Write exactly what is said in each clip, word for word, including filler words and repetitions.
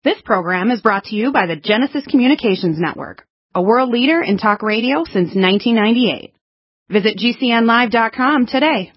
This program is brought to you by the Genesis Communications Network, a world leader in talk radio since nineteen ninety-eight. Visit G C N live dot com today.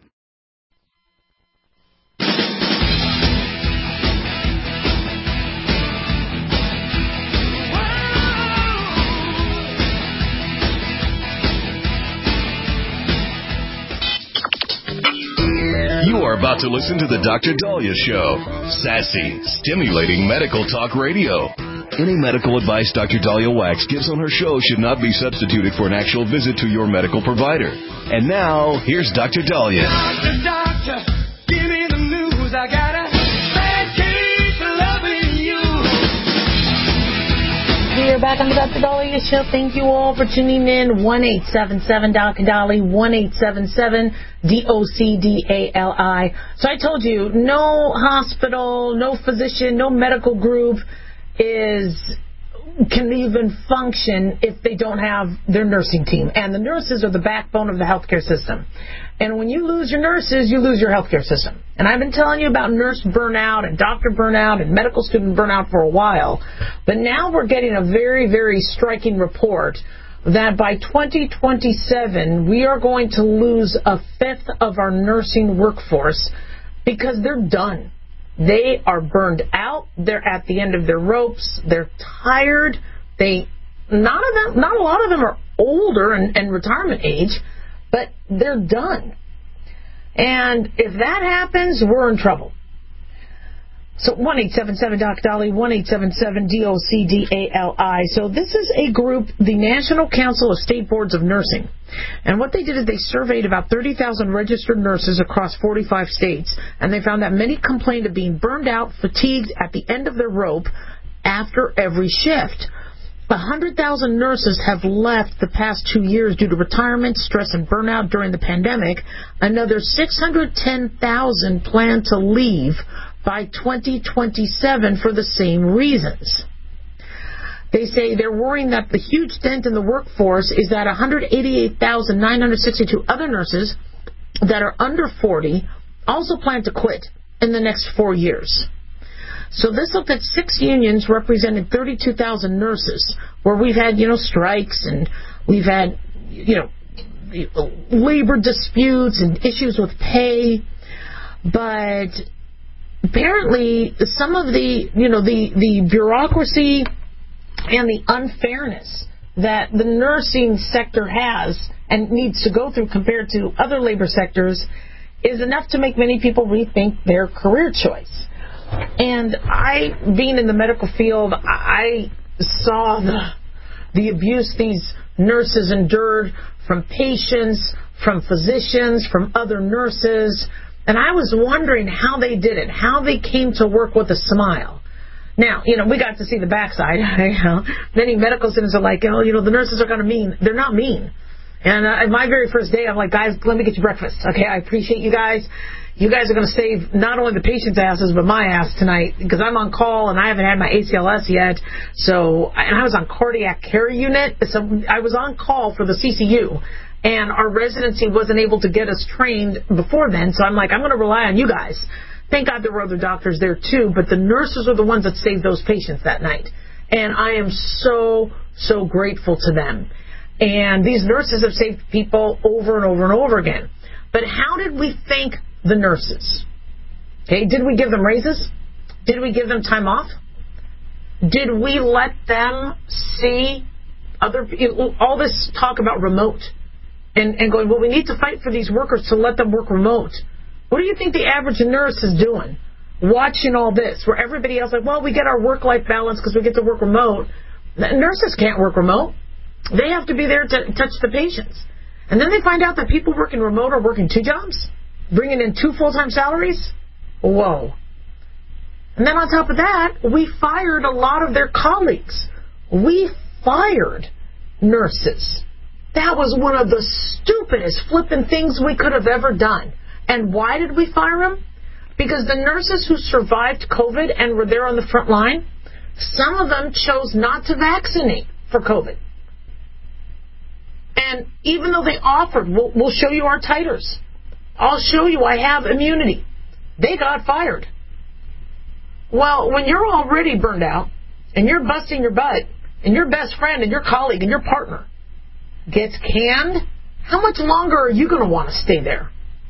You are about to listen to the Doctor Daliah Show. Sassy, stimulating medical talk radio. Any medical advice Doctor Daliah Wax gives on her show should not be substituted for an actual visit to your medical provider. And now, here's Doctor Daliah. Doctor, doctor, give me the news. I got a bad case of loving you. We're back on the Doctor Daliah Show. Thank you all for tuning in. one eight seven seven Doctor Dolly, one eight seven seven D O C D A L I. So I told you, no hospital, no physician, no medical group is can even function if they don't have their nursing team. And the nurses are the backbone of the healthcare system. And when you lose your nurses, you lose your healthcare system. And I've been telling you about nurse burnout and doctor burnout and medical student burnout for a while. But now we're getting a very, very striking report that by twenty twenty-seven, we are going to lose a fifth of our nursing workforce because they're done. They are burned out. They're at the end of their ropes. They're tired. They, not of them, not a lot of them are older and, and retirement age, but they're done. And if that happens, we're in trouble. So one eight seven seven Doc Dolly, one eight seven seven D O C D A L I. So this is a group, the National Council of State Boards of Nursing. And what they did is they surveyed about thirty thousand registered nurses across forty-five states, and they found that many complained of being burned out, fatigued, at the end of their rope after every shift. one hundred thousand nurses have left the past two years due to retirement, stress, and burnout during the pandemic. Another six hundred ten thousand plan to leave by twenty twenty-seven for the same reasons. They say they're worrying that the huge dent in the workforce is that one hundred eighty-eight thousand nine hundred sixty-two other nurses that are under forty also plan to quit in the next four years. So this looked at six unions representing thirty-two thousand nurses, where we've had, you know, strikes and we've had, you know, labor disputes and issues with pay. But apparently some of the, you know, the, the bureaucracy and the unfairness that the nursing sector has and needs to go through compared to other labor sectors is enough to make many people rethink their career choice. And I, being in the medical field, I saw the, the abuse these nurses endured from patients, from physicians, from other nurses. And I was wondering how they did it, how they came to work with a smile. Now, you know, we got to see the backside. You know, many medical students are like, oh, you know, the nurses are going to mean. They're not mean. And uh, my very first day, I'm like, guys, let me get you breakfast. Okay, I appreciate you guys. You guys are going to save not only the patient's asses, but my ass tonight, because I'm on call and I haven't had my A C L S yet. So, and I was on cardiac care unit. So I was on call for the C C U. And our residency wasn't able to get us trained before then. So I'm like, I'm going to rely on you guys. Thank God there were other doctors there too. But the nurses are the ones that saved those patients that night. And I am so, so grateful to them. And these nurses have saved people over and over and over again. But how did we thank the nurses? Okay, did we give them raises? Did we give them time off? Did we let them see other, all this talk about remote? And, and going, well, we need to fight for these workers to let them work remote. What do you think the average nurse is doing? Watching all this, where everybody else is like, well, we get our work-life balance because we get to work remote. Nurses can't work remote. They have to be there to touch the patients. And then they find out that people working remote are working two jobs, bringing in two full-time salaries. Whoa. And then on top of that, we fired a lot of their colleagues. We fired nurses. That was one of the stupidest flipping things we could have ever done. And why did we fire them? Because the nurses who survived COVID and were there on the front line, some of them chose not to vaccinate for COVID. And even though they offered, we'll, we'll show you our titers. I'll show you I have immunity. They got fired. Well, when you're already burned out and you're busting your butt and your best friend and your colleague and your partner gets canned, how much longer are you going to want to stay there?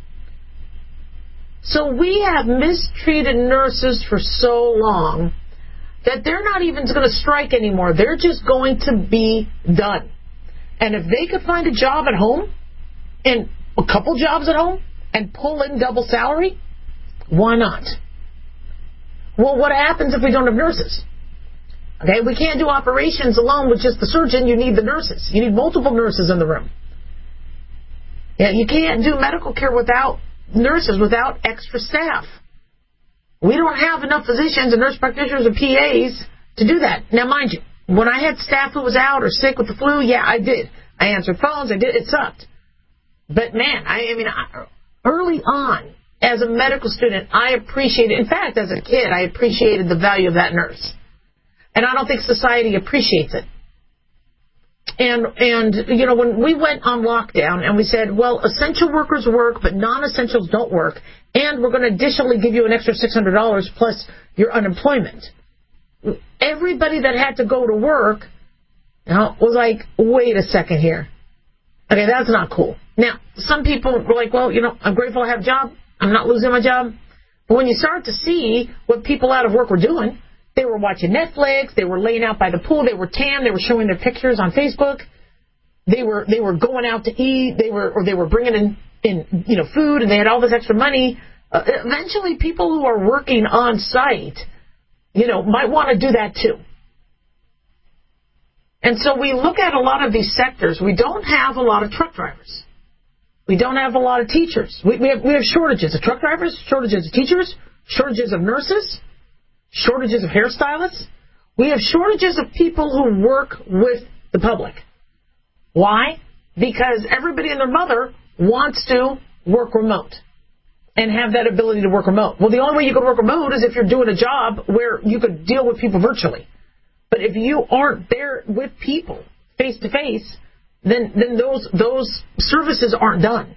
So we have mistreated nurses for so long that they're not even going to strike anymore. They're just going to be done. And if they could find a job at home, and a couple jobs at home, and pull in double salary, why not? Well, what happens if we don't have nurses? Okay, we can't do operations alone with just the surgeon. You need the nurses. You need multiple nurses in the room. Yeah, you can't do medical care without nurses, without extra staff. We don't have enough physicians and nurse practitioners and P As to do that. Now, mind you, when I had staff who was out or sick with the flu, yeah, I did. I answered phones. I did. It sucked. But, man, I, I mean, I, early on, as a medical student, I appreciated, in fact, as a kid, I appreciated the value of that nurse. And I don't think society appreciates it. And, and you know, when we went on lockdown and we said, well, essential workers work, but non-essentials don't work, and we're going to additionally give you an extra six hundred dollars plus your unemployment. Everybody that had to go to work, you know, was like, wait a second here. Okay, that's not cool. Now, some people were like, well, you know, I'm grateful I have a job. I'm not losing my job. But when you start to see what people out of work were doing, they were watching Netflix, they were laying out by the pool, they were tan, they were showing their pictures on Facebook, they were they were going out to eat, they were or they were bringing in, in you know food, and they had all this extra money. Uh, eventually, people who are working on site, you know, might want to do that too. And so we look at a lot of these sectors. We don't have a lot of truck drivers. We don't have a lot of teachers. We, we have we have shortages of truck drivers, shortages of teachers, shortages of nurses, shortages of hairstylists. We have shortages of people who work with the public. Why? Because everybody and their mother wants to work remote and have that ability to work remote. Well, the only way you can work remote is if you're doing a job where you could deal with people virtually. But if you aren't there with people face to face, then then those those services aren't done.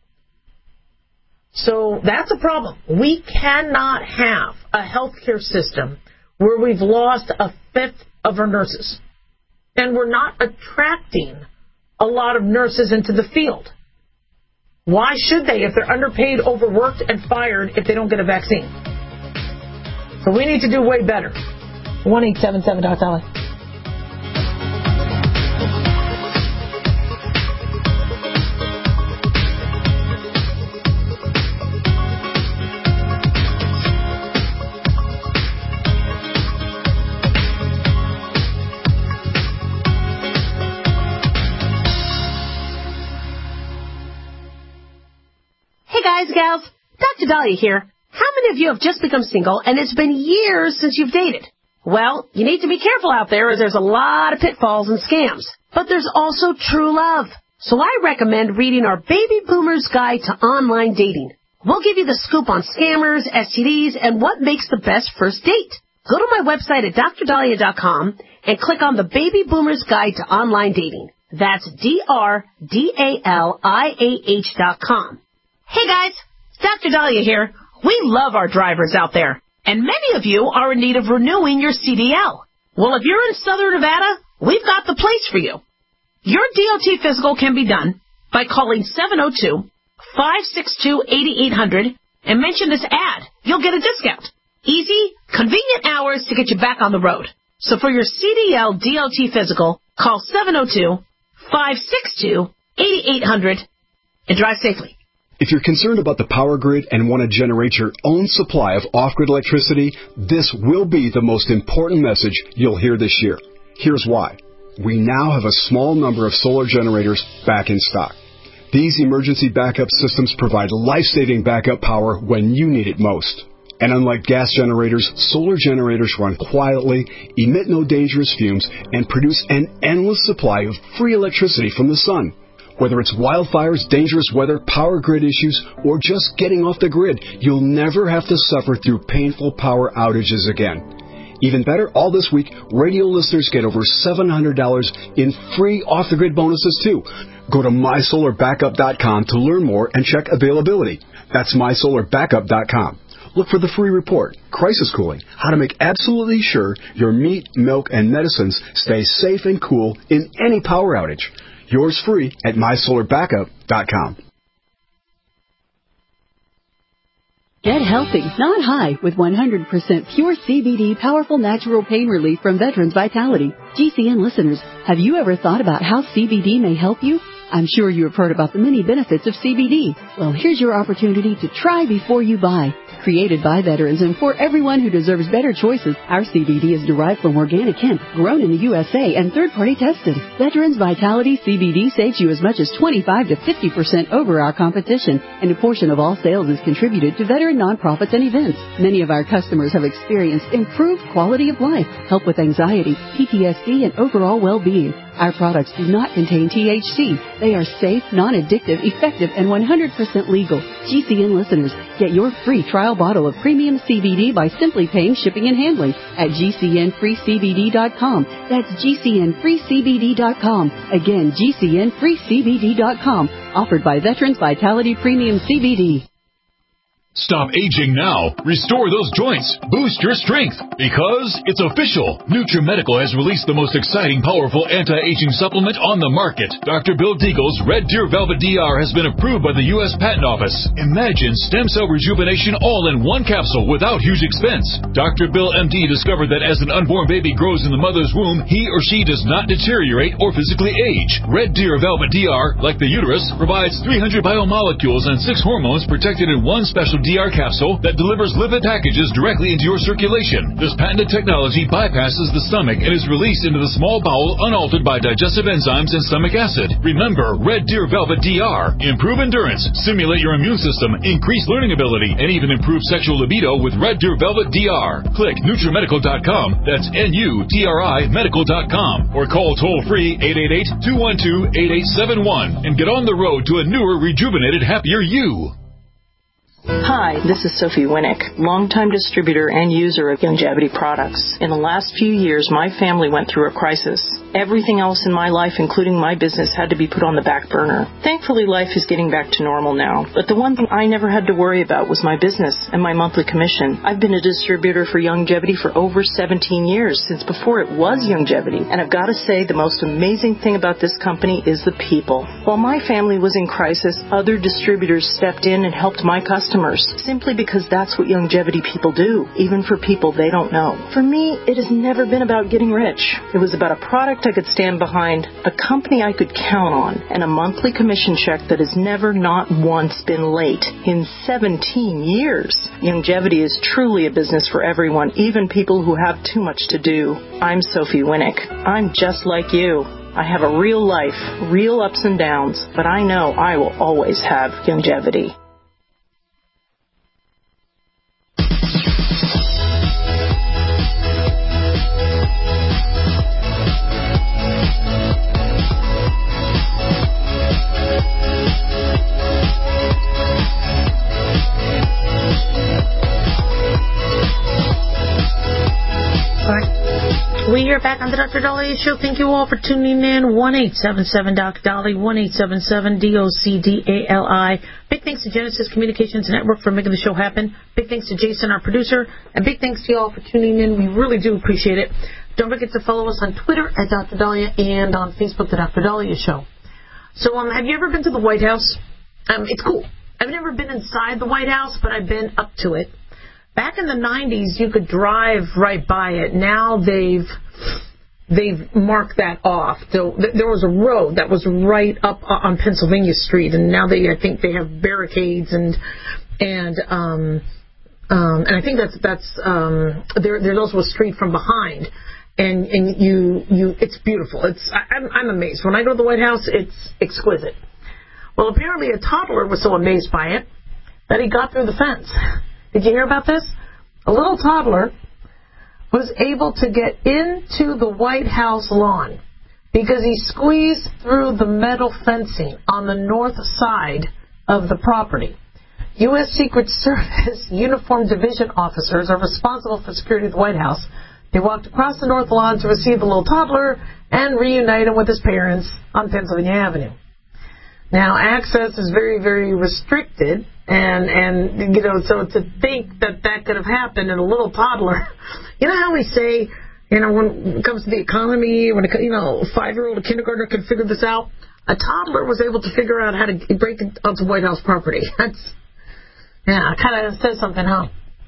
So that's a problem. We cannot have a healthcare system where we've lost a fifth of our nurses. And we're not attracting a lot of nurses into the field. Why should they if they're underpaid, overworked, and fired if they don't get a vaccine? So we need to do way better. one eight seven seven Doc Dolly. Guys, gals, Doctor Dahlia here. How many of you have just become single and it's been years since you've dated? Well, you need to be careful out there as there's a lot of pitfalls and scams. But there's also true love. So I recommend reading our Baby Boomer's Guide to Online Dating. We'll give you the scoop on scammers, S T Ds, and what makes the best first date. Go to my website at dr dahlia dot com and click on the Baby Boomer's Guide to Online Dating. That's D R D A L I A H dot com. Hey guys, Doctor Dahlia here. We love our drivers out there, and many of you are in need of renewing your C D L. Well, if you're in Southern Nevada, we've got the place for you. Your D O T physical can be done by calling seven oh two, five six two, eight eight hundred and mention this ad. You'll get a discount. Easy, convenient hours to get you back on the road. So for your C D L D O T physical, call seven oh two, five six two, eight eight hundred and drive safely. If you're concerned about the power grid and want to generate your own supply of off-grid electricity, this will be the most important message you'll hear this year. Here's why. We now have a small number of solar generators back in stock. These emergency backup systems provide life-saving backup power when you need it most. And unlike gas generators, solar generators run quietly, emit no dangerous fumes, and produce an endless supply of free electricity from the sun. Whether it's wildfires, dangerous weather, power grid issues, or just getting off the grid, you'll never have to suffer through painful power outages again. Even better, all this week, radio listeners get over seven hundred dollars in free off-the-grid bonuses, too. Go to my solar backup dot com to learn more and check availability. That's my solar backup dot com. look for the free report, Crisis Cooling, how to make absolutely sure your meat, milk, and medicines stay safe and cool in any power outage. Yours free at my solar backup dot com. Get healthy, not high, with one hundred percent pure C B D powerful natural pain relief from Veterans Vitality. G C N listeners, have you ever thought about how C B D may help you? I'm sure you have heard about the many benefits of C B D. Well, here's your opportunity to try before you buy. Created by veterans and for everyone who deserves better choices, our C B D is derived from organic hemp, grown in the U S A and third-party tested. Veterans Vitality C B D saves you as much as twenty-five to fifty percent over our competition, and a portion of all sales is contributed to veteran nonprofits and events. Many of our customers have experienced improved quality of life, help with anxiety, P T S D, and overall well-being. Our products do not contain T H C. They are safe, non-addictive, effective, and one hundred percent legal. G C N listeners, get your free trial bottle of premium C B D by simply paying shipping and handling at G C N free C B D dot com. That's G C N free C B D dot com. Again, G C N free C B D dot com. Offered by Veterans Vitality Premium C B D. Stop aging now. Restore those joints. Boost your strength. Because it's official. NutriMedical has released the most exciting, powerful anti-aging supplement on the market. Doctor Bill Deagle's Red Deer Velvet D R has been approved by the U S Patent Office. Imagine stem cell rejuvenation all in one capsule without huge expense. Doctor Bill M D discovered that as an unborn baby grows in the mother's womb, he or she does not deteriorate or physically age. Red Deer Velvet D R, like the uterus, provides three hundred biomolecules and six hormones protected in one special D R capsule that delivers lipid packages directly into your circulation. This patented technology bypasses the stomach and is released into the small bowel unaltered by digestive enzymes and stomach acid. Remember, Red Deer Velvet D R. Improve endurance, stimulate your immune system, increase learning ability, and even improve sexual libido with Red Deer Velvet D R. Click NutriMedical dot com, that's N U T R I medical dot com, or call toll-free eight eight eight, two one two, eight eight seven one and get on the road to a newer, rejuvenated, happier you. Hi, this is Sophie Winnick, longtime distributor and user of Youngevity products. In the last few years, my family went through a crisis. Everything else in my life, including my business, had to be put on the back burner. Thankfully, life is getting back to normal now. But the one thing I never had to worry about was my business and my monthly commission. I've been a distributor for Youngevity for over seventeen years, since before it was Youngevity. And I've got to say, the most amazing thing about this company is the people. While my family was in crisis, other distributors stepped in and helped my customers, simply because that's what Youngevity people do, even for people they don't know. For me, it has never been about getting rich. It was about a product I could stand behind, a company I could count on, and a monthly commission check that has never not once been late in seventeen years. Youngevity is truly a business for everyone, even people who have too much to do. I'm Sophie Winnick. I'm just like you. I have a real life, real ups and downs, but I know I will always have Youngevity. We are back on the Doctor Dahlia Show. Thank you all for tuning in. one eight seven seven Doctor Dolly, one eight seven seven D O C D A L I. Big thanks to Genesis Communications Network for making the show happen. Big thanks to Jason, our producer. And big thanks to you all for tuning in. We really do appreciate it. Don't forget to follow us on Twitter at Doctor Dahlia and on Facebook, The Doctor Dahlia Show. So um, have you ever been to the White House? Um, it's cool. I've never been inside the White House, but I've been up to it. Back in the nineties, you could drive right by it. Now they've they've marked that off. So th- there was a road that was right up on Pennsylvania Street, and now they I think they have barricades and and um, um, and I think that's that's um, there. There's also a street from behind, and and you you it's beautiful. It's I, I'm I'm amazed when I go to the White House. It's exquisite. Well, apparently a toddler was so amazed by it that he got through the fence. Did you hear about this? A little toddler was able to get into the White House lawn because he squeezed through the metal fencing on the north side of the property. U S Secret Service uniformed division officers are responsible for security of the White House. They walked across the north lawn to receive the little toddler and reunite him with his parents on Pennsylvania Avenue. Now, access is very, very restricted, and, and you know, so to think that that could have happened in a little toddler, you know how we say, you know, when it comes to the economy, when, it, you know, a five-year-old, a kindergartner could figure this out, a toddler was able to figure out how to break onto White House property. That's, yeah, kind of says something, huh?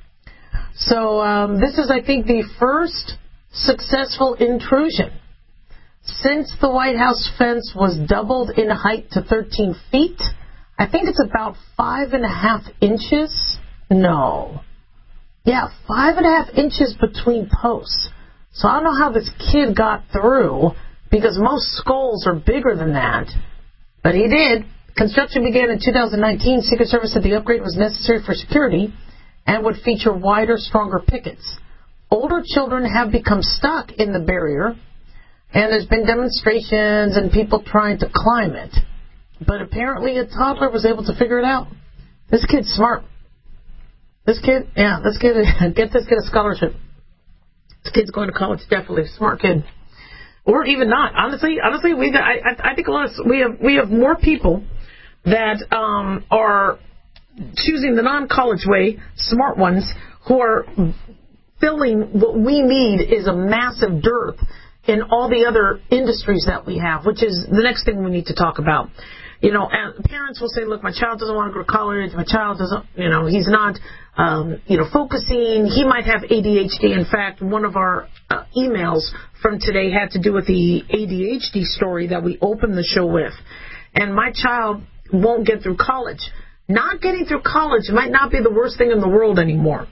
So um, this is, I think, the first successful intrusion since the White House fence was doubled in height to thirteen feet. I think it's about five and a half inches. No. Yeah, five and a half inches between posts. So I don't know how this kid got through, because most skulls are bigger than that. But he did. Construction began in two thousand nineteen. Secret Service said the upgrade was necessary for security and would feature wider, stronger pickets. Older children have become stuck in the barrier, and there's been demonstrations and people trying to climb it. But apparently a toddler was able to figure it out. This kid's smart. This kid, yeah, this kid, get this kid a scholarship. This kid's going to college, definitely. Smart kid. Or even not. Honestly, honestly, we I, I think a lot of, we have we have more people that um, are choosing the non-college way, smart ones, who are filling what we need is a massive dearth in all the other industries that we have, which is the next thing we need to talk about. You know, parents will say, look, my child doesn't want to go to college. My child doesn't, you know, he's not, um, you know, focusing. He might have A D H D. In fact, one of our uh, emails from today had to do with the A D H D story that we opened the show with. And my child won't get through college. Not getting through college might not be the worst thing in the world anymore.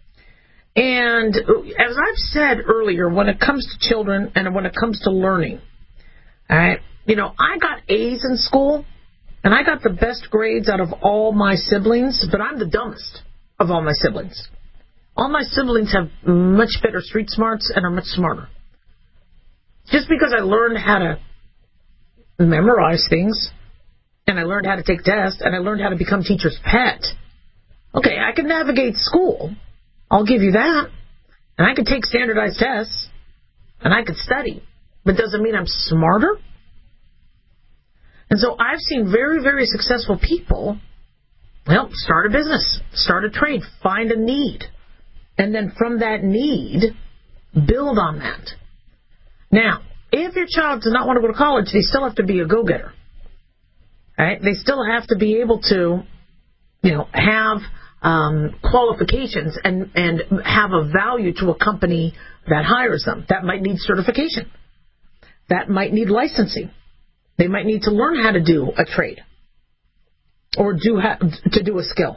And as I've said earlier, when it comes to children and when it comes to learning, all right, you know, I got A's in school, and I got the best grades out of all my siblings, but I'm the dumbest of all my siblings. All my siblings have much better street smarts and are much smarter. Just because I learned how to memorize things, and I learned how to take tests, and I learned how to become teacher's pet. Okay, I can navigate school. I'll give you that. And I can take standardized tests, and I could study. But doesn't mean I'm smarter. And so I've seen very, very successful people, well, start a business, start a trade, find a need. And then from that need, build on that. Now, if your child does not want to go to college, they still have to be a go-getter. Right? They still have to be able to, you know, have um, qualifications and, and have a value to a company that hires them. That might need certification. That might need licensing. They might need to learn how to do a trade or do ha- to do a skill.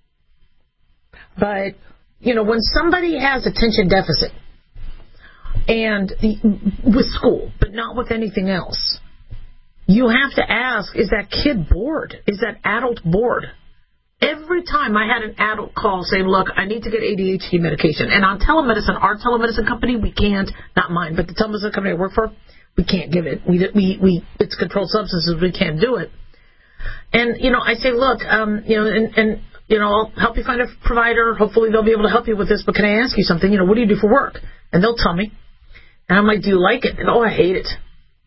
But, you know, when somebody has attention deficit and with school, but not with anything else, you have to ask, is that kid bored? Is that adult bored? Every time I had an adult call saying, look, I need to get A D H D medication. And on telemedicine, our telemedicine company, we can't, not mine, but the telemedicine company I work for, we can't give it. We, we, we, it's controlled substances. We can't do it. And, you know, I say, look, um, you know, and, and, you know, I'll help you find a provider. Hopefully they'll be able to help you with this. But can I ask you something? You know, what do you do for work? And they'll tell me. And I'm like, do you like it? And, oh, I hate it.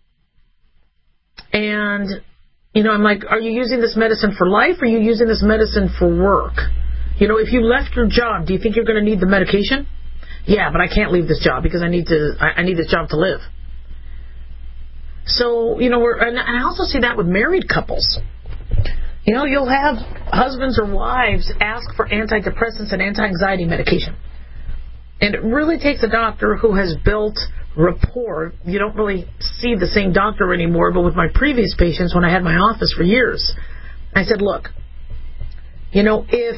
And, you know, I'm like, are you using this medicine for life or are you using this medicine for work? You know, if you left your job, do you think you're going to need the medication? Yeah, but I can't leave this job because I need to, I, I need this job to live. So, you know, we're, and I also see that with married couples. You know, you'll have husbands or wives ask for antidepressants and anti-anxiety medication. And it really takes a doctor who has built rapport. You don't really see the same doctor anymore, but with my previous patients, when I had my office for years, I said, look, you know, if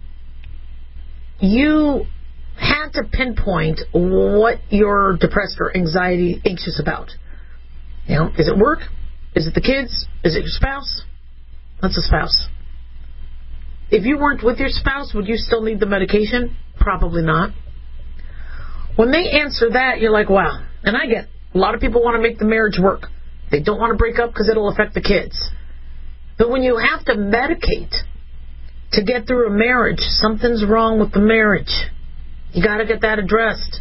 you had to pinpoint what you're depressed or anxiety, anxious about, you know, is it work? Is it the kids? Is it your spouse? That's a spouse. If you weren't with your spouse, would you still need the medication? Probably not. When they answer that, you're like, wow. And I get a lot of people want to make the marriage work. They don't want to break up because it'll affect the kids. But when you have to medicate to get through a marriage, something's wrong with the marriage. You got to get that addressed.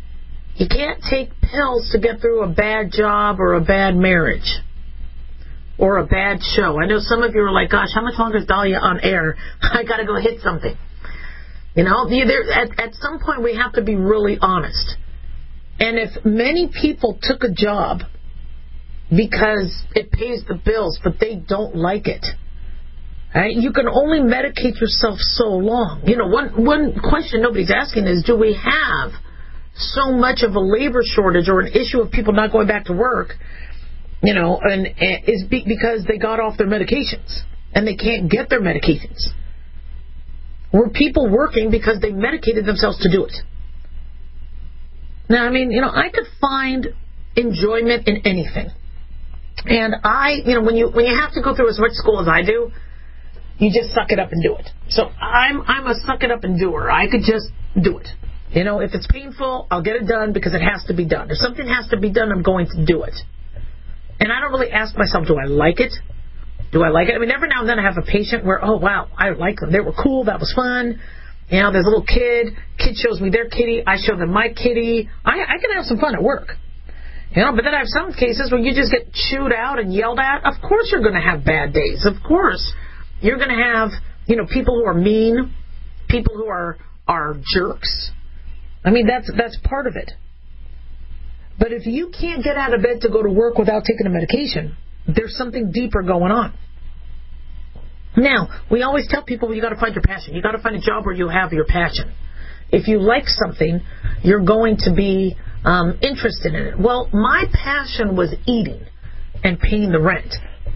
You can't take pills to get through a bad job or a bad marriage. or a bad show. I know some of you are like, gosh, how much longer is Dahlia on air? I got to go hit something. You know, there, at, at some point we have to be really honest. And if many people took a job because it pays the bills, but they don't like it, right? You can only medicate yourself so long. You know, one one question nobody's asking is, do we have so much of a labor shortage or an issue of people not going back to work, you know, and, and is be, because they got off their medications and they can't get their medications? Were people working because they medicated themselves to do it? Now, I mean, you know, I could find enjoyment in anything. And I, you know, when you when you have to go through as much school as I do, you just suck it up and do it. So I'm I'm a suck it up and doer. I could just do it. You know, if it's painful, I'll get it done because it has to be done. If something has to be done, I'm going to do it. And I don't really ask myself, do I like it? Do I like it? I mean, every now and then I have a patient where, oh, wow, I like them. They were cool. That was fun. You know, there's a little kid. Kid shows me their kitty. I show them my kitty. I, I can have some fun at work. You know, but then I have some cases where you just get chewed out and yelled at. Of course you're going to have bad days. Of course. You're going to have, you know, people who are mean, people who are are jerks. I mean, that's that's part of it. But if you can't get out of bed to go to work without taking a medication, there's something deeper going on. Now, we always tell people, well, you got to find your passion. You got to find a job where you have your passion. If you like something, you're going to be um, interested in it. Well, my passion was eating and paying the rent.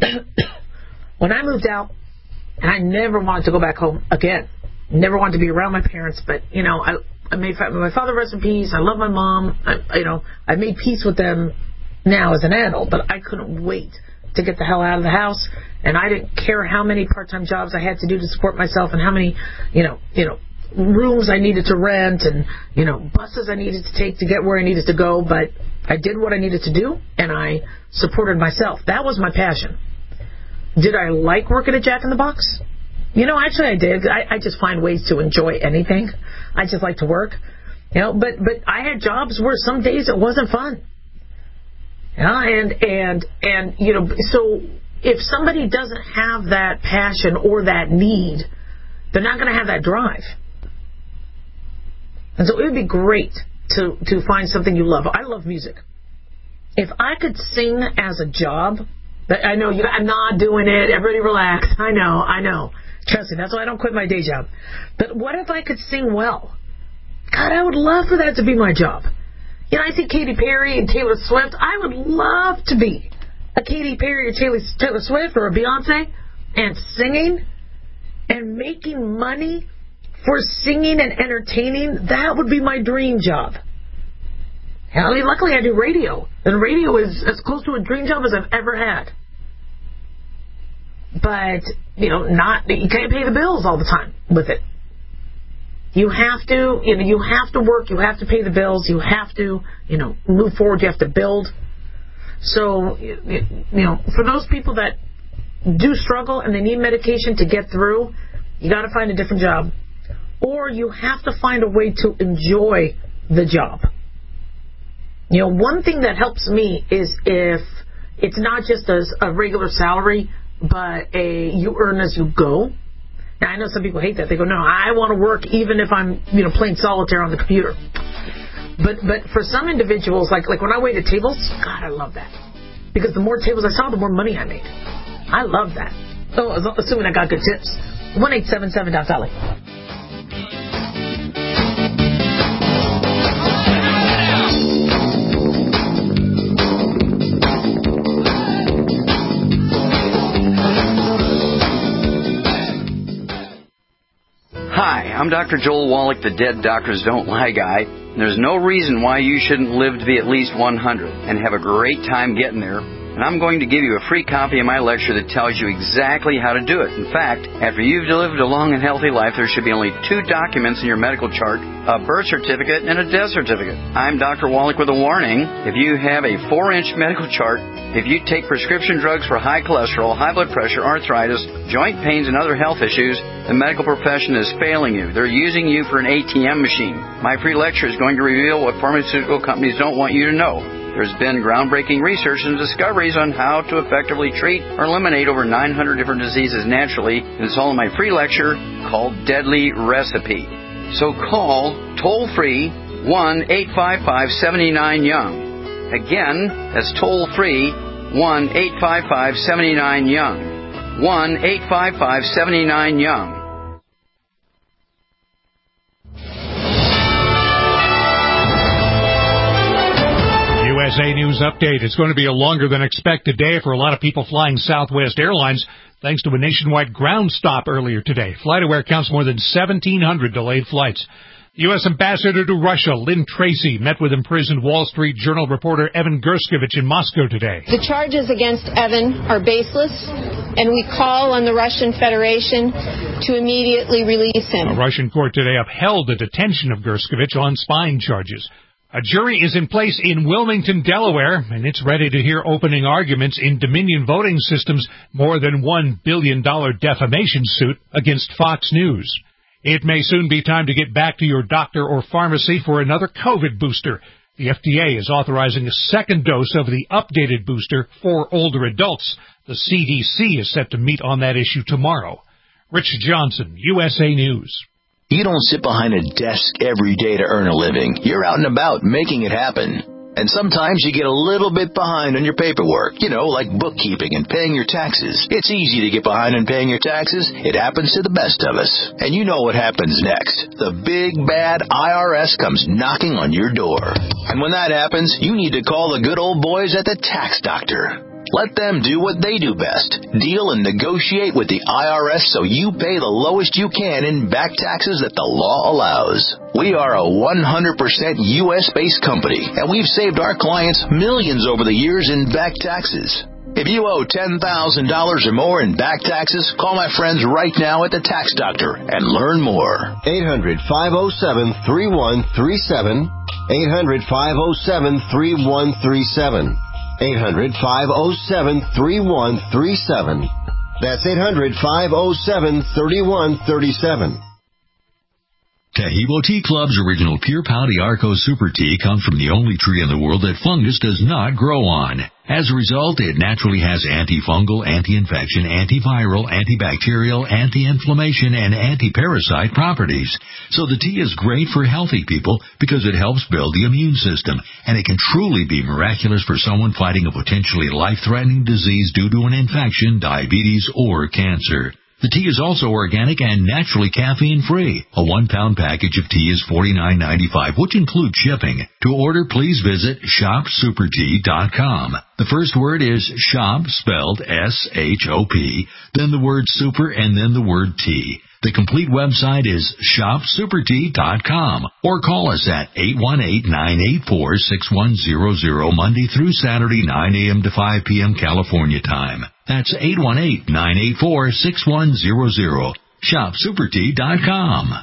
When I moved out, and I never wanted to go back home again. Never wanted to be around my parents, but, you know, I, I made my father rest in peace. I love my mom. I, you know, I made peace with them now as an adult, but I couldn't wait to get the hell out of the house. And I didn't care how many part-time jobs I had to do to support myself and how many, you know, you know, rooms I needed to rent and, you know, buses I needed to take to get where I needed to go. But I did what I needed to do, and I supported myself. That was my passion. Did I like working at Jack in the Box? You know, actually I did. I, I just find ways to enjoy anything. I just like to work. You know, but but I had jobs where some days it wasn't fun. Yeah, and and and you know, so if somebody doesn't have that passion or that need, they're not going to have that drive. And so it would be great to to find something you love. I love music. If I could sing as a job, I know you. I'm not doing it. Everybody relax. I know. I know. Trust me. That's why I don't quit my day job. But what if I could sing well? God, I would love for that to be my job. You know, I see Katy Perry and Taylor Swift. I would love to be a Katy Perry or Taylor, Taylor Swift or a Beyonce and singing and making money for singing and entertaining. That would be my dream job. I mean, luckily I do radio, and radio is as close to a dream job as I've ever had. But, you know, not you can't pay the bills all the time with it. You have to, you know, you have to work, you have to pay the bills, you have to, you know, move forward, you have to build. So, you know, for those people that do struggle and they need medication to get through, you got to find a different job. Or you have to find a way to enjoy the job. You know, one thing that helps me is if it's not just a, a regular salary, but a you earn as you go. Now, I know some people hate that. They go, no, I want to work even if I'm, you know, playing solitaire on the computer. But but for some individuals, like like when I waited tables, God, I love that. Because the more tables I saw, the more money I made. I love that. So, assuming I got good tips. one eight seven seven dot Dolly. Hi, I'm Doctor Joel Wallach, the Dead Doctors Don't Lie guy. There's no reason why you shouldn't live to be at least one hundred and have a great time getting there. And I'm going to give you a free copy of my lecture that tells you exactly how to do it. In fact, after you've lived a long and healthy life, there should be only two documents in your medical chart, a birth certificate and a death certificate. I'm Doctor Wallach with a warning. If you have a four-inch medical chart, if you take prescription drugs for high cholesterol, high blood pressure, arthritis, joint pains, and other health issues, the medical profession is failing you. They're using you for an A T M machine. My free lecture is going to reveal what pharmaceutical companies don't want you to know. There's been groundbreaking research and discoveries on how to effectively treat or eliminate over nine hundred different diseases naturally, and it's all in my free lecture called Deadly Recipe. So call toll-free one eight five five, seven nine, young. Again, that's toll-free one eight five five, seven nine, young. one eight five five, seven nine, young. U S A News Update. It's going to be a longer than expected day for a lot of people flying Southwest Airlines, thanks to a nationwide ground stop earlier today. FlightAware counts more than seventeen hundred delayed flights. The U S Ambassador to Russia, Lynn Tracy, met with imprisoned Wall Street Journal reporter Evan Gershkovich in Moscow today. The charges against Evan are baseless, and we call on the Russian Federation to immediately release him. A Russian court today upheld the detention of Gershkovich on spying charges. A jury is in place in Wilmington, Delaware, and it's ready to hear opening arguments in Dominion Voting Systems' more than one billion dollars defamation suit against Fox News. It may soon be time to get back to your doctor or pharmacy for another COVID booster. The F D A is authorizing a second dose of the updated booster for older adults. The C D C is set to meet on that issue tomorrow. Rich Johnson, U S A News. You don't sit behind a desk every day to earn a living. You're out and about making it happen. And sometimes you get a little bit behind on your paperwork, you know, like bookkeeping and paying your taxes. It's easy to get behind on paying your taxes. It happens to the best of us. And you know what happens next. The big, bad I R S comes knocking on your door. And when that happens, you need to call the good old boys at the Tax Doctor. Let them do what they do best. Deal and negotiate with the I R S so you pay the lowest you can in back taxes that the law allows. We are a one hundred percent U S-based company, and we've saved our clients millions over the years in back taxes. If you owe ten thousand dollars or more in back taxes, call my friends right now at the Tax Doctor and learn more. eight hundred, five oh seven, three one three seven. eight hundred, five oh seven, three one three seven. eight hundred, five oh seven, three one three seven. That's eight hundred, five oh seven, three one three seven. Tahibo Tea Club's original Pure Pau d'Arco Super Tea comes from the only tree in the world that fungus does not grow on. As a result, it naturally has antifungal, anti-infection, antiviral, antibacterial, anti-inflammation, and anti-parasite properties. So the tea is great for healthy people because it helps build the immune system, and it can truly be miraculous for someone fighting a potentially life-threatening disease due to an infection, diabetes, or cancer. The tea is also organic and naturally caffeine-free. A one-pound package of tea is forty-nine ninety-five, which includes shipping. To order, please visit shop super tea dot com. The first word is shop, spelled S H O P, then the word super, and then the word tea. The complete website is shop super tea dot com, or call us at eight one eight, nine eight four, six one zero zero Monday through Saturday, nine a.m. to five p.m. California time. That's eight one eight, nine eight four, six one zero zero. shop super tea dot com.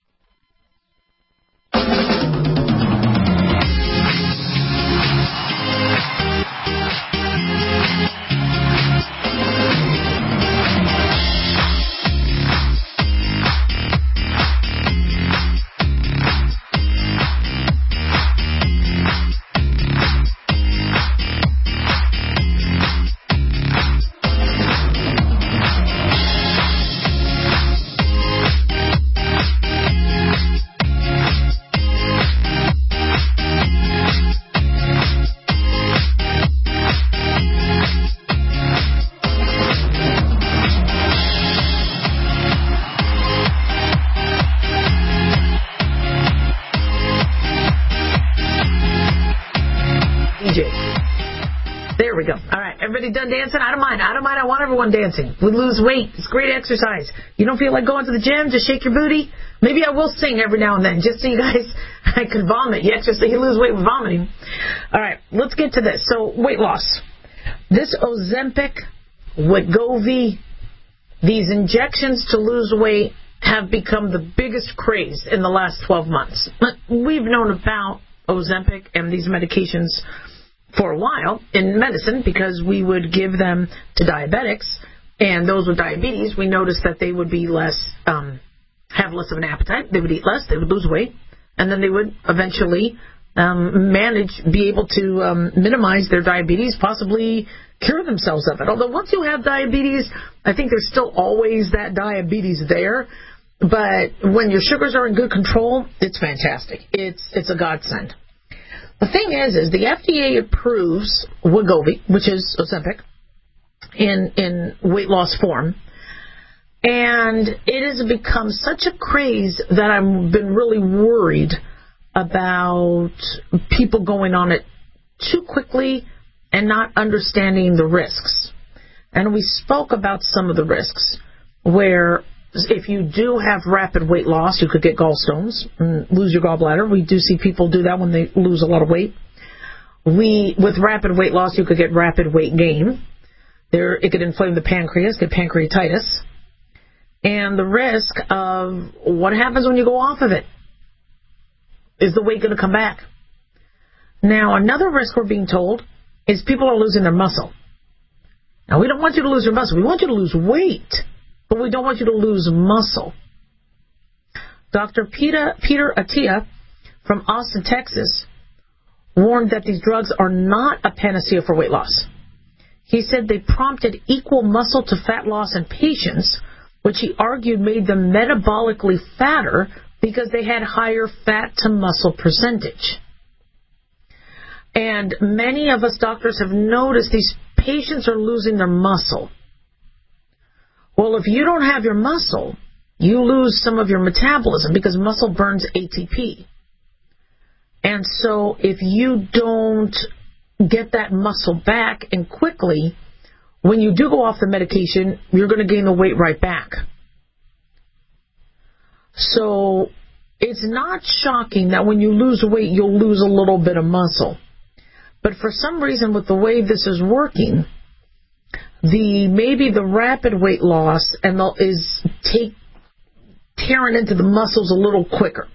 There we go. All right, everybody done dancing? I don't mind. I don't mind. I want everyone dancing. We lose weight. It's great exercise. You don't feel like going to the gym? Just shake your booty. Maybe I will sing every now and then, just so you guys, I could vomit. Yeah, just so you lose weight with vomiting. All right, let's get to this. So, weight loss. This Ozempic, Wegovy, these injections to lose weight have become the biggest craze in the last twelve months. We've known about Ozempic and these medications for a while in medicine because we would give them to diabetics, and those with diabetes, we noticed that they would be less, um, have less of an appetite. They would eat less, they would lose weight, and then they would eventually um, manage, be able to um, minimize their diabetes, possibly cure themselves of it. Although once you have diabetes, I think there's still always that diabetes there. But when your sugars are in good control, it's fantastic. It's it's a godsend. The thing is, is the F D A approves Wegovy, which is Ozempic, in in weight loss form. And it has become such a craze that I've been really worried about people going on it too quickly and not understanding the risks. And we spoke about some of the risks, where if you do have rapid weight loss, you could get gallstones and lose your gallbladder. We do see people do that when they lose a lot of weight. We, with rapid weight loss, you could get rapid weight gain. There, it could inflame the pancreas, get pancreatitis. And the risk of what happens when you go off of it. Is the weight going to come back? Now, another risk we're being told is people are losing their muscle. Now, we don't want you to lose your muscle. We want you to lose weight, but we don't want you to lose muscle. Doctor Peter, Peter Attia from Austin, Texas, warned that these drugs are not a panacea for weight loss. He said they prompted equal muscle to fat loss in patients, which he argued made them metabolically fatter because they had higher fat to muscle percentage. And many of us doctors have noticed these patients are losing their muscle. Well, if you don't have your muscle, you lose some of your metabolism because muscle burns A T P. And so if you don't get that muscle back and quickly, when you do go off the medication, you're going to gain the weight right back. So it's not shocking that when you lose weight, you'll lose a little bit of muscle. But for some reason, with the way this is working, the maybe the rapid weight loss and the, is take tearing into the muscles a little quicker.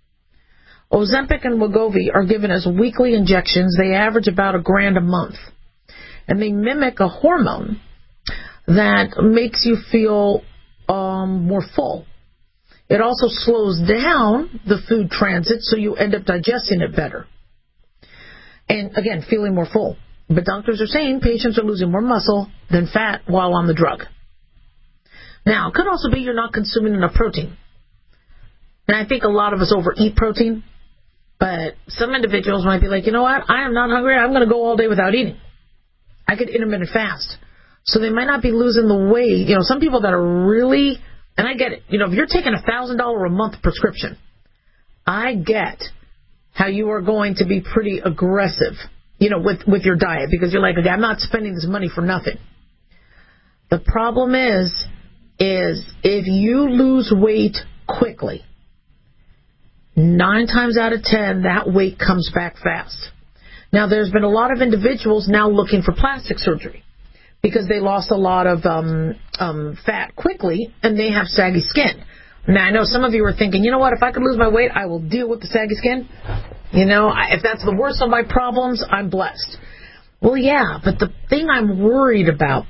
Ozempic and Wegovy are given as weekly injections. They average about a grand a month. And they mimic a hormone that makes you feel um, more full. It also slows down the food transit, so you end up digesting it better. And again, feeling more full. But doctors are saying patients are losing more muscle than fat while on the drug. Now, it could also be you're not consuming enough protein. And I think a lot of us overeat protein. But some individuals might be like, you know what, I am not hungry. I'm going to go all day without eating. I could intermittent fast. So they might not be losing the weight. You know, some people that are really... And I get it. You know, if you're taking a one thousand dollars a month prescription, I get how you are going to be pretty aggressive, you know, with, with your diet. Because you're like, okay, I'm not spending this money for nothing. The problem is, is if you lose weight quickly, nine times out of ten, that weight comes back fast. Now, there's been a lot of individuals now looking for plastic surgery, because they lost a lot of um, um, fat quickly, and they have saggy skin. Now, I know some of you are thinking, you know what, if I could lose my weight, I will deal with the saggy skin. You know, I, if that's the worst of my problems, I'm blessed. Well, yeah, but the thing I'm worried about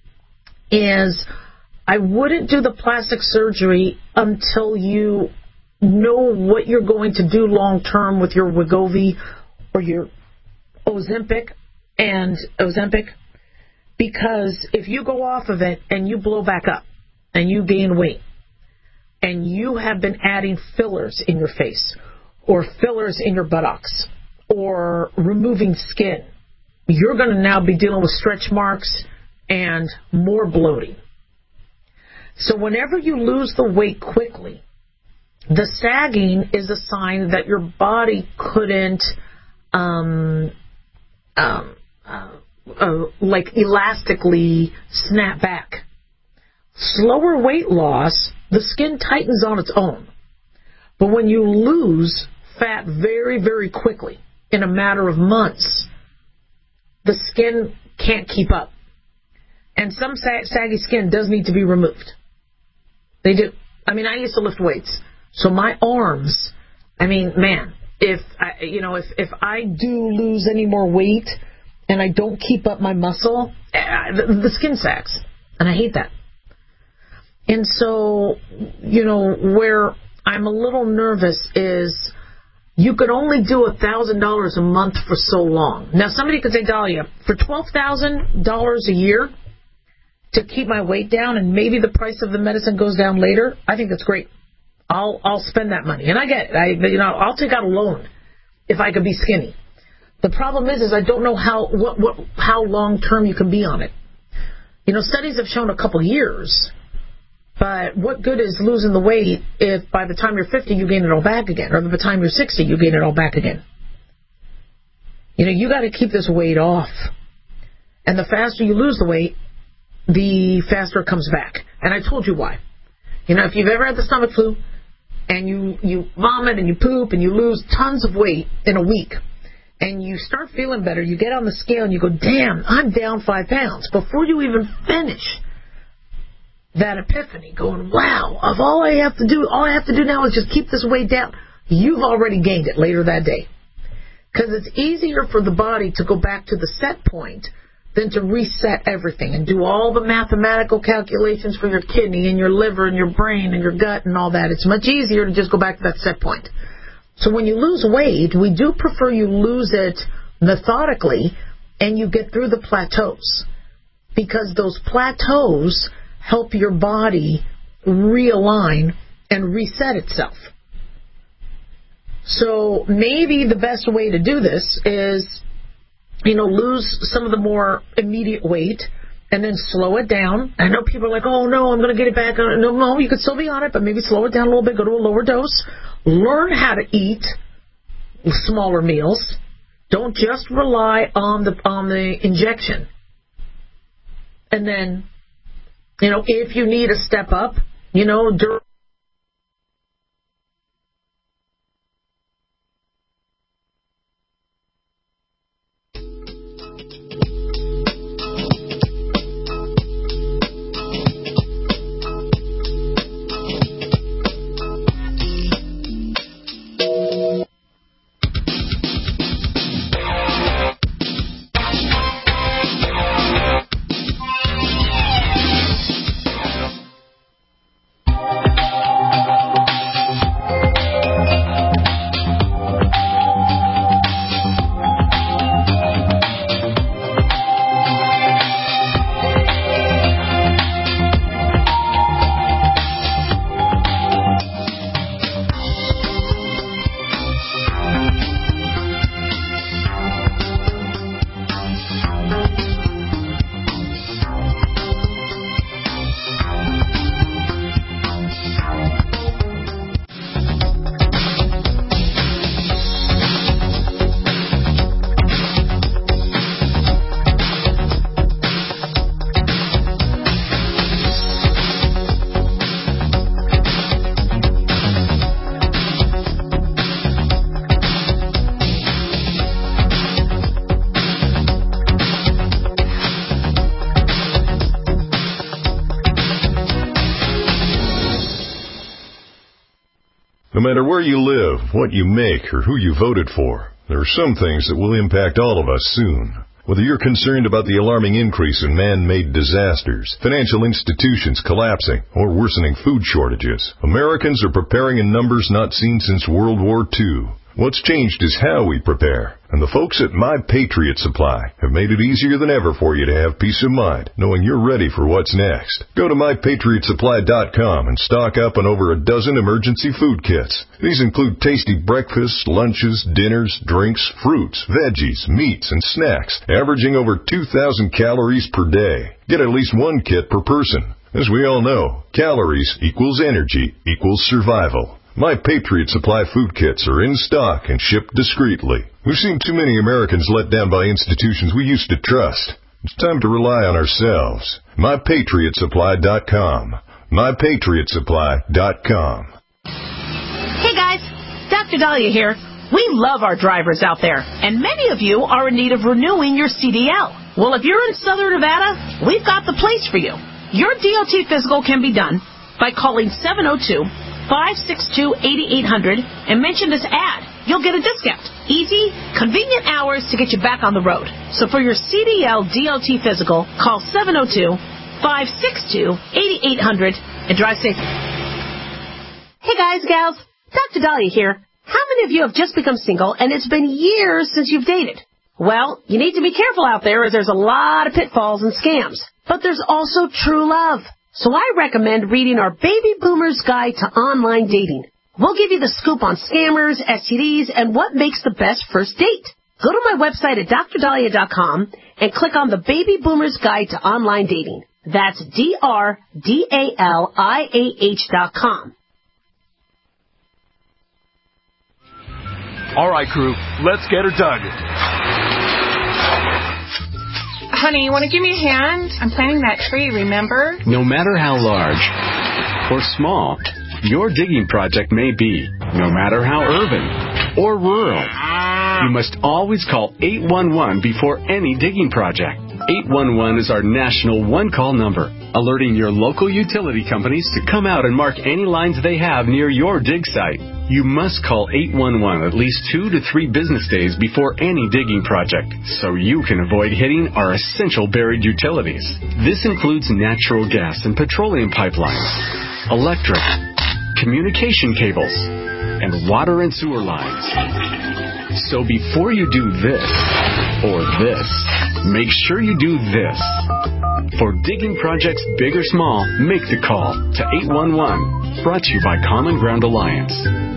is I wouldn't do the plastic surgery until you know what you're going to do long-term with your Wegovy or your Ozempic and Ozempic. Because if you go off of it and you blow back up and you gain weight and you have been adding fillers in your face or fillers in your buttocks or removing skin, you're going to now be dealing with stretch marks and more bloating. So whenever you lose the weight quickly, the sagging is a sign that your body couldn't um, um, uh, Uh, like elastically snap back. Slower weight loss, the skin tightens on its own. But when you lose fat very, very quickly, in a matter of months, the skin can't keep up. And some sag- saggy skin does need to be removed. They do. I mean, I used to lift weights. So my arms, I mean, man, if I, you know, if, if I do lose any more weight, and I don't keep up my muscle, the, the skin sags. And I hate that. And so, you know, where I'm a little nervous is you could only do one thousand dollars a month for so long. Now, somebody could say, Dahlia, for twelve thousand dollars a year to keep my weight down and maybe the price of the medicine goes down later, I think that's great. I'll I'll spend that money. And I get it. I, you know, I'll take out a loan if I could be skinny. The problem is, is I don't know how what, what how long term you can be on it. You know, studies have shown a couple years, but what good is losing the weight if by the time you're fifty you gain it all back again, or by the time you're sixty you gain it all back again? You know, you got to keep this weight off, and the faster you lose the weight, the faster it comes back. And I told you why. You know, if you've ever had the stomach flu and you, you vomit and you poop and you lose tons of weight in a week and you start feeling better, you get on the scale and you go, damn, I'm down five pounds. Before you even finish that epiphany, going, wow, of all I have to do, all I have to do now is just keep this weight down, you've already gained it later that day. Because it's easier for the body to go back to the set point than to reset everything and do all the mathematical calculations for your kidney and your liver and your brain and your gut and all that. It's much easier to just go back to that set point. So when you lose weight, we do prefer you lose it methodically and you get through the plateaus, because those plateaus help your body realign and reset itself. So maybe the best way to do this is, you know, lose some of the more immediate weight and then slow it down. I know people are like, oh, no, I'm going to get it back. No, no, you could still be on it, but maybe slow it down a little bit, go to a lower dose. Learn how to eat smaller meals. Don't just rely on the on the injection. And then, you know, if you need a step up, you know, during No matter where you live, what you make, or who you voted for, there are some things that will impact all of us soon. Whether you're concerned about the alarming increase in man-made disasters, financial institutions collapsing, or worsening food shortages, Americans are preparing in numbers not seen since World War Two. What's changed is how we prepare, and the folks at My Patriot Supply have made it easier than ever for you to have peace of mind, knowing you're ready for what's next. Go to my patriot supply dot com and stock up on over a dozen emergency food kits. These include tasty breakfasts, lunches, dinners, drinks, fruits, veggies, meats, and snacks, averaging over two thousand calories per day. Get at least one kit per person. As we all know, calories equals energy equals survival. My Patriot Supply food kits are in stock and shipped discreetly. We've seen too many Americans let down by institutions we used to trust. It's time to rely on ourselves. my patriot supply dot com. my patriot supply dot com. Hey guys, Doctor Dahlia here. We love our drivers out there, and many of you are in need of renewing your C D L. Well, if you're in Southern Nevada, we've got the place for you. Your D O T physical can be done by calling seven oh two, five six two, eight eight hundred and mention this ad. You'll get a discount. Easy, convenient hours to get you back on the road. So for your C D L D O T physical, call seven oh two, five six two, eight eight hundred and drive safe. Hey guys, gals, Doctor Dahlia here. How many of you have just become single and it's been years since you've dated? Well, you need to be careful out there as there's a lot of pitfalls and scams. But there's also true love. So I recommend reading our Baby Boomer's Guide to Online Dating. We'll give you the scoop on scammers, S T Ds, and what makes the best first date. Go to my website at dr dahlia dot com and click on the Baby Boomer's Guide to Online Dating. That's D R D A L I A H dot com. All right, crew, let's get her dug. Honey, you want to give me a hand? I'm planting that tree, remember? No matter how large or small your digging project may be, no matter how urban or rural, you must always call eight one one before any digging project. eight one one is our national one-call number, alerting your local utility companies to come out and mark any lines they have near your dig site. You must call eight one one at least two to three business days before any digging project, so you can avoid hitting our essential buried utilities. This includes natural gas and petroleum pipelines, electric, communication cables, and water and sewer lines. So before you do this or this, make sure you do this. For digging projects big or small, make the call to eight one one. Brought to you by Common Ground Alliance.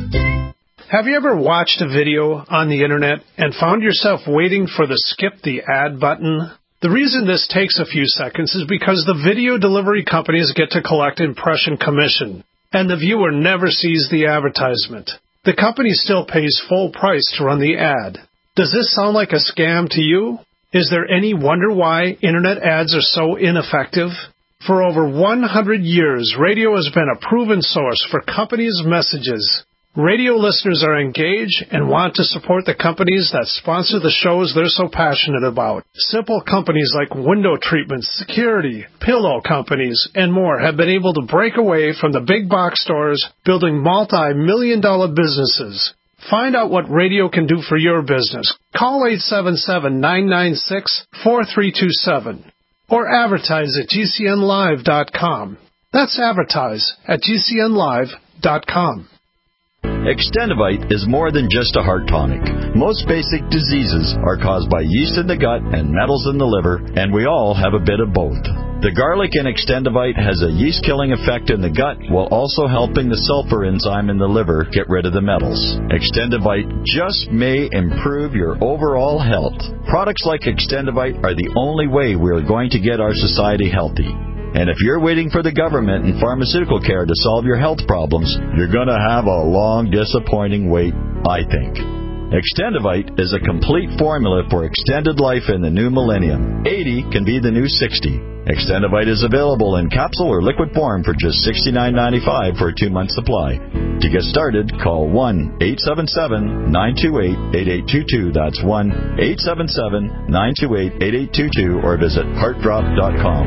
Have you ever watched a video on the internet and found yourself waiting for the skip the ad button? The reason this takes a few seconds is because the video delivery companies get to collect impression commission, and the viewer never sees the advertisement. The company still pays full price to run the ad. Does this sound like a scam to you? Is there any wonder why internet ads are so ineffective? For over one hundred years, radio has been a proven source for companies' messages. Radio listeners are engaged and want to support the companies that sponsor the shows they're so passionate about. Simple companies like window treatments, security, pillow companies, and more have been able to break away from the big box stores, building multi-million dollar businesses. Find out what radio can do for your business. Call eight seven seven, nine nine six, four three two seven or advertise at G C N live dot com. That's advertise at G C N live dot com. Extendivite is more than just a heart tonic. Most basic diseases are caused by yeast in the gut and metals in the liver, and we all have a bit of both. The garlic in Extendivite has a yeast-killing effect in the gut while also helping the sulfur enzyme in the liver get rid of the metals. Extendivite just may improve your overall health. Products like Extendivite are the only way we are going to get our society healthy. And if you're waiting for the government and pharmaceutical care to solve your health problems, you're going to have a long, disappointing wait, I think. Extendivite is a complete formula for extended life in the new millennium. eighty can be the new sixty. Extendivite is available in capsule or liquid form for just sixty-nine ninety-five for a two-month supply. To get started, call one eight seven seven, nine two eight, eight eight two two. That's one eight seven seven, nine two eight, eight eight two two or visit heart drop dot com.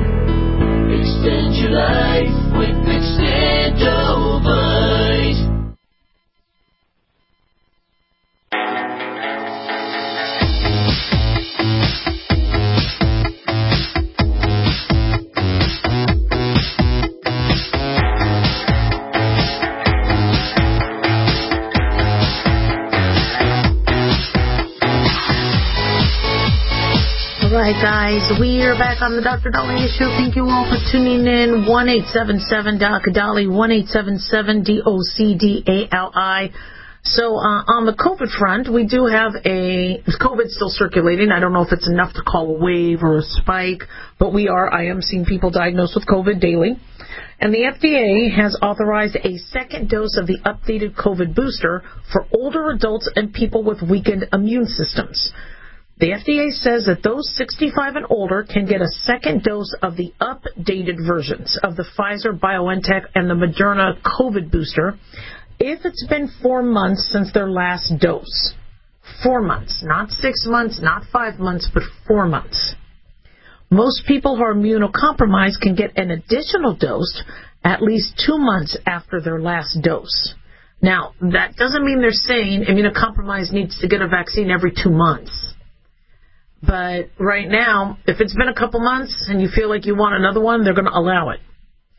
Extend your life with Extendivite. All right, guys, we are back on the Doctor Dahlia Show. Thank you all for tuning in. one eight seven seven, D O C D A L I, one eight seven seven, D O C D A L I. So uh, on the COVID front, we do have a, COVID's still circulating. I don't know if it's enough to call a wave or a spike, but we are, I am seeing people diagnosed with COVID daily. And the F D A has authorized a second dose of the updated COVID booster for older adults and people with weakened immune systems. The F D A says that those sixty-five and older can get a second dose of the updated versions of the Pfizer, BioNTech, and the Moderna COVID booster if it's been four months since their last dose. Four months, not six months, not five months, but four months. Most people who are immunocompromised can get an additional dose at least two months after their last dose. Now, that doesn't mean they're saying immunocompromised needs to get a vaccine every two months. But right now, if it's been a couple months and you feel like you want another one, they're going to allow it.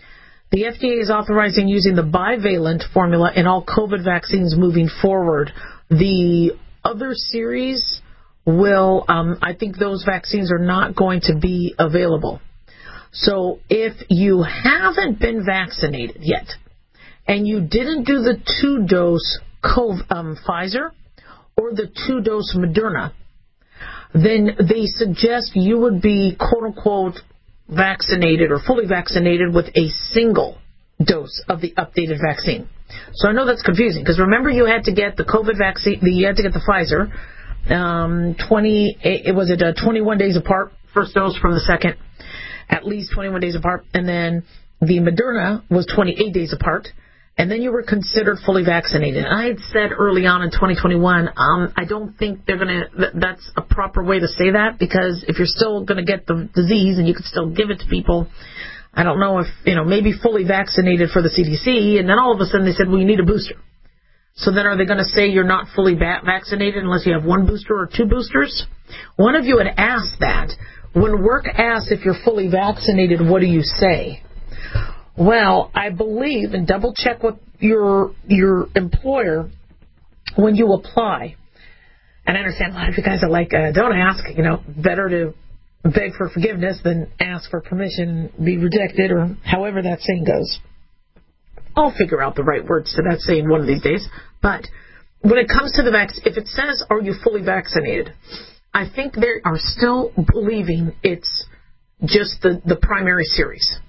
The F D A is authorizing using the bivalent formula in all COVID vaccines moving forward. The other series will, um, I think those vaccines are not going to be available. So if you haven't been vaccinated yet, and you didn't do the two-dose um, Pfizer or the two-dose Moderna, then they suggest you would be, quote-unquote, vaccinated or fully vaccinated with a single dose of the updated vaccine. So I know that's confusing, because remember you had to get the COVID vaccine, you had to get the Pfizer, um, twenty, it was it uh, twenty-one days apart, first dose from the second, at least twenty-one days apart, and then the Moderna was twenty-eight days apart, and then you were considered fully vaccinated. And I had said early on in twenty twenty-one, um, I don't think they're going to, th- that's a proper way to say that, because if you're still going to get the disease and you can still give it to people, I don't know if, you know, maybe fully vaccinated for the C D C, and then all of a sudden they said, well, you need a booster. So then are they going to say you're not fully va- vaccinated unless you have one booster or two boosters? One of you had asked that. When work asks if you're fully vaccinated, what do you say? Well, I believe, and double check with your your employer when you apply. And I understand a lot of you guys are like, uh, don't ask, you know, better to beg for forgiveness than ask for permission and be rejected, or however that saying goes. I'll figure out the right words to that saying one of these days. But when it comes to the vaccine, if it says, are you fully vaccinated, I think they are still believing it's just the, the primary series.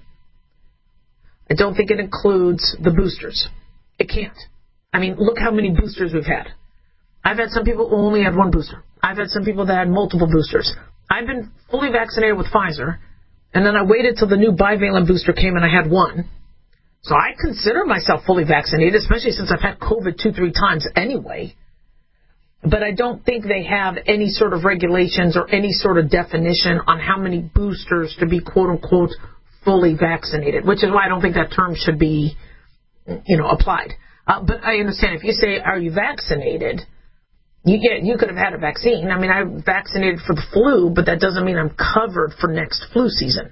I don't think it includes the boosters. It can't. I mean, look how many boosters we've had. I've had some people who only had one booster. I've had some people that had multiple boosters. I've been fully vaccinated with Pfizer, and then I waited till the new bivalent booster came and I had one. So I consider myself fully vaccinated, especially since I've had COVID two, three times anyway. But I don't think they have any sort of regulations or any sort of definition on how many boosters to be, quote-unquote, fully vaccinated, which is why I don't think that term should be, you know, applied. Uh, but I understand if you say, are you vaccinated, you get you could have had a vaccine. I mean, I'm vaccinated for the flu, but that doesn't mean I'm covered for next flu season.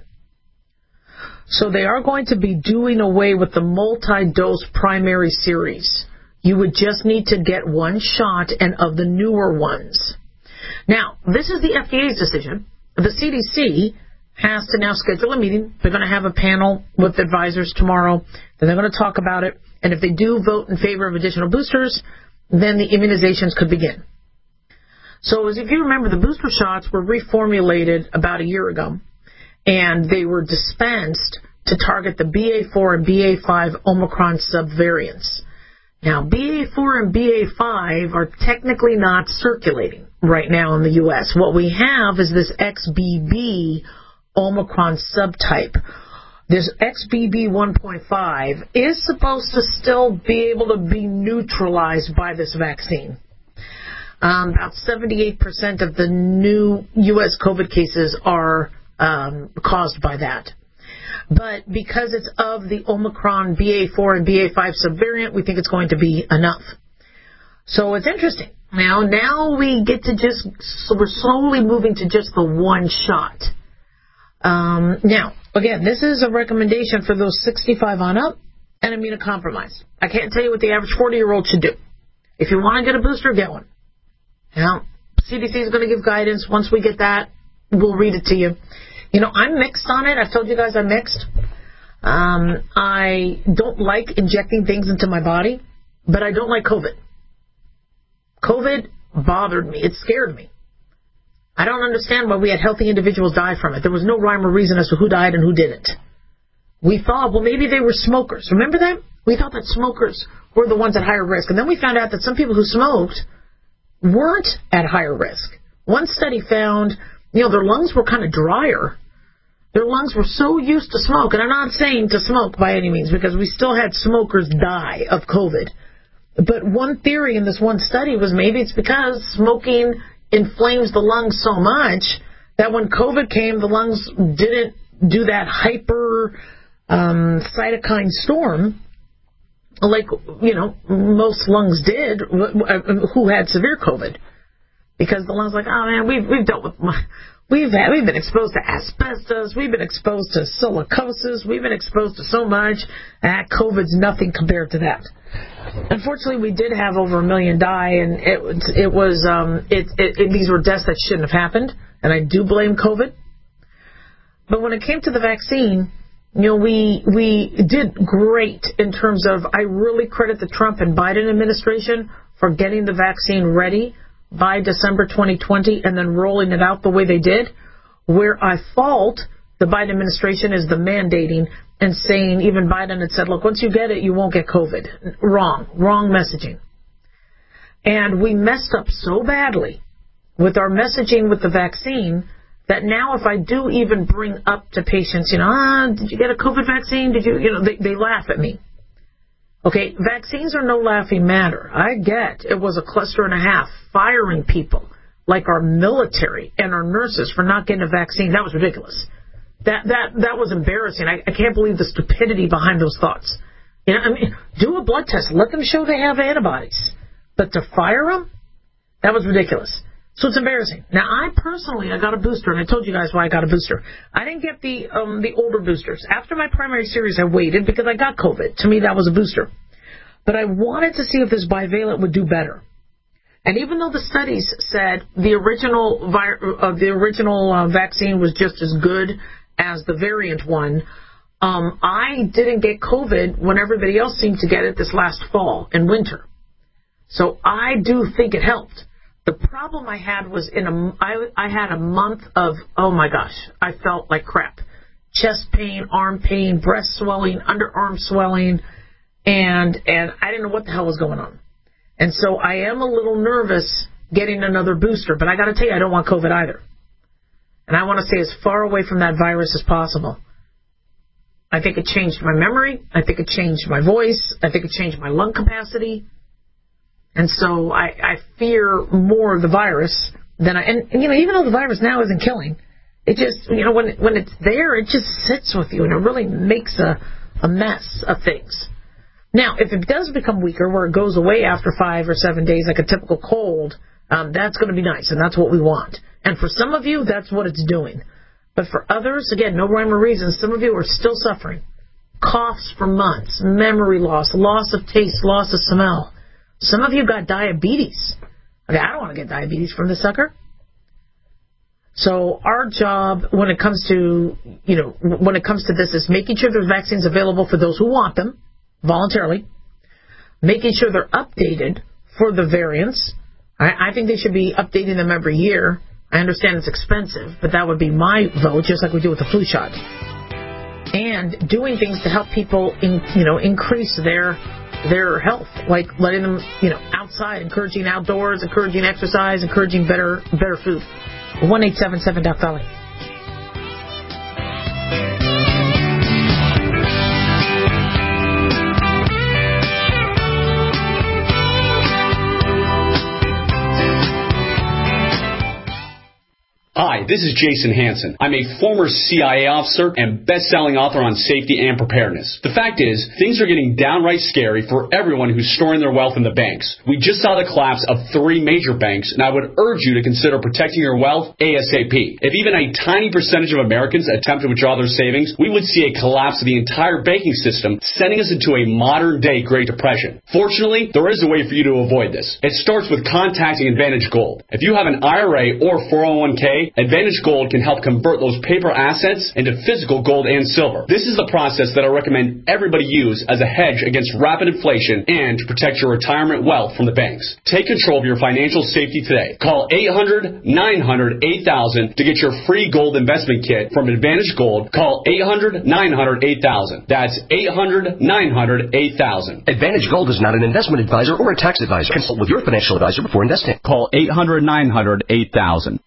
So they are going to be doing away with the multi-dose primary series. You would just need to get one shot and of the newer ones. Now, this is the F D A's decision. The C D C has to now schedule a meeting. They're going to have a panel with advisors tomorrow. Then they're going to talk about it. And if they do vote in favor of additional boosters, then the immunizations could begin. So as if you remember, the booster shots were reformulated about a year ago, and they were dispensed to target the B A four and B A five Omicron subvariants. Now, B A four and B A five are technically not circulating right now in the U S. What we have is this X B B Omicron subtype. This X B B one point five is supposed to still be able to be neutralized by this vaccine. Um, about seventy-eight percent of the new U S COVID cases are um, caused by that. But because it's of the Omicron B A four and B A five subvariant, we think it's going to be enough. So it's interesting. Now, now we get to just, so we're slowly moving to just the one shot. Um, now, again, this is a recommendation for those sixty-five on up and immunocompromised. I can't tell you what the average forty-year-old should do. If you want to get a booster, get one. Now, C D C is going to give guidance. Once we get that, we'll read it to you. You know, I'm mixed on it. I've told you guys I'm mixed. Um, I don't like injecting things into my body, but I don't like COVID. COVID bothered me. It scared me. I don't understand why we had healthy individuals die from it. There was no rhyme or reason as to who died and who didn't. We thought, well, maybe they were smokers. Remember that? We thought that smokers were the ones at higher risk. And then we found out that some people who smoked weren't at higher risk. One study found, you know, their lungs were kind of drier. Their lungs were so used to smoke. And I'm not saying to smoke by any means, because we still had smokers die of COVID. But one theory in this one study was maybe it's because smoking inflames the lungs so much that when COVID came, the lungs didn't do that hyper um, cytokine storm like, you know, most lungs did who had severe COVID. Because the lungs like, oh man, we've we've dealt with We've had, we've been exposed to asbestos. We've been exposed to silicosis. We've been exposed to so much. Ah, COVID's nothing compared to that. Unfortunately, we did have over a million die, and it, it was um, it, it, it, these were deaths that shouldn't have happened, and I do blame COVID. But when it came to the vaccine, you know, we we did great in terms of, I really credit the Trump and Biden administration for getting the vaccine ready by December twenty twenty and then rolling it out the way they did. Where I fault the Biden administration is the mandating and saying, even Biden had said, look, once you get it, you won't get COVID. Wrong. Wrong messaging. And we messed up so badly with our messaging with the vaccine that now if I do even bring up to patients, you know, ah, did you get a COVID vaccine? Did you, you know, they, they laugh at me. Okay, vaccines are no laughing matter. I get it was a cluster and a half firing people like our military and our nurses for not getting a vaccine. That was ridiculous. That that that was embarrassing. I, I can't believe the stupidity behind those thoughts. You know, I mean, do a blood test. Let them show they have antibodies. But to fire them, that was ridiculous. So it's embarrassing. Now, I personally, I got a booster, and I told you guys why I got a booster. I didn't get the um, the older boosters. After my primary series, I waited because I got COVID. To me, that was a booster. But I wanted to see if this bivalent would do better. And even though the studies said the original vi- uh, the original uh, vaccine was just as good as the variant one, um, I didn't get COVID when everybody else seemed to get it this last fall and winter. So I do think it helped. The problem I had was in a, I, I had a month of, oh my gosh, I felt like crap. Chest pain, arm pain, breast swelling, underarm swelling, and and I didn't know what the hell was going on. And so I am a little nervous getting another booster, but I got to tell you, I don't want COVID either. And I want to stay as far away from that virus as possible. I think it changed my memory. I think it changed my voice. I think it changed my lung capacity. And so I, I fear more of the virus than I, and, and you know, even though the virus now isn't killing, it just, you know, when when it's there, it just sits with you and it really makes a, a mess of things. Now, if it does become weaker, where it goes away after five or seven days like a typical cold, um, that's going to be nice, and that's what we want. And for some of you, that's what it's doing. But for others, again, no rhyme or reason, some of you are still suffering. Coughs for months, memory loss, loss of taste, loss of smell. Some of you got diabetes. Okay, I don't want to get diabetes from this sucker. So our job when it comes to, you know, when it comes to this is making sure there's vaccines available for those who want them, voluntarily, making sure they're updated for the variants. I, I think they should be updating them every year. I understand it's expensive, but that would be my vote, just like we do with the flu shot. And doing things to help people, in, you know, increase their their health, like letting them, you know, outside, encouraging outdoors, encouraging exercise, encouraging better better food. one eight seven seven Doc Dolly. Hi, this is Jason Hansen. I'm a former C I A officer and best-selling author on safety and preparedness. The fact is, things are getting downright scary for everyone who's storing their wealth in the banks. We just saw the collapse of three major banks, and I would urge you to consider protecting your wealth ASAP. If even a tiny percentage of Americans attempt to withdraw their savings, we would see a collapse of the entire banking system, sending us into a modern-day Great Depression. Fortunately, there is a way for you to avoid this. It starts with contacting Advantage Gold. If you have an I R A or four oh one k, Advantage Gold can help convert those paper assets into physical gold and silver. This is the process that I recommend everybody use as a hedge against rapid inflation and to protect your retirement wealth from the banks. Take control of your financial safety today. Call eight hundred nine hundred eight thousand to get your free gold investment kit from Advantage Gold. Call eight hundred nine hundred eight thousand. That's eight hundred nine hundred eight thousand. Advantage Gold is not an investment advisor or a tax advisor. Consult with your financial advisor before investing. Call eight hundred nine hundred eight thousand.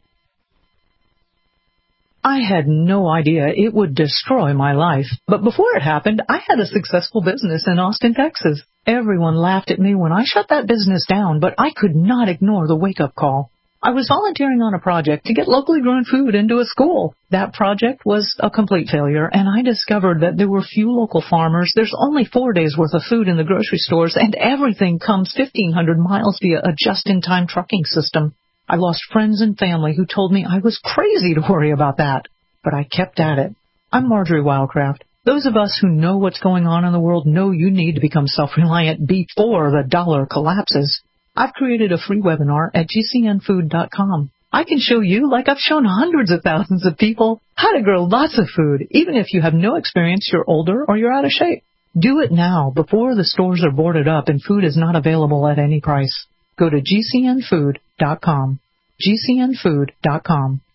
I had no idea it would destroy my life. But before it happened, I had a successful business in Austin, Texas. Everyone laughed at me when I shut that business down, but I could not ignore the wake-up call. I was volunteering on a project to get locally grown food into a school. That project was a complete failure, and I discovered that there were few local farmers. There's only four days' worth of food in the grocery stores, and everything comes fifteen hundred miles via a just-in-time trucking system. I lost friends and family who told me I was crazy to worry about that. But I kept at it. I'm Marjorie Wildcraft. Those of us who know what's going on in the world know you need to become self-reliant before the dollar collapses. I've created a free webinar at G C N food dot com. I can show you, like I've shown hundreds of thousands of people, how to grow lots of food, even if you have no experience, you're older, or you're out of shape. Do it now, before the stores are boarded up and food is not available at any price. Go to G C N food dot com. G C N food dot com.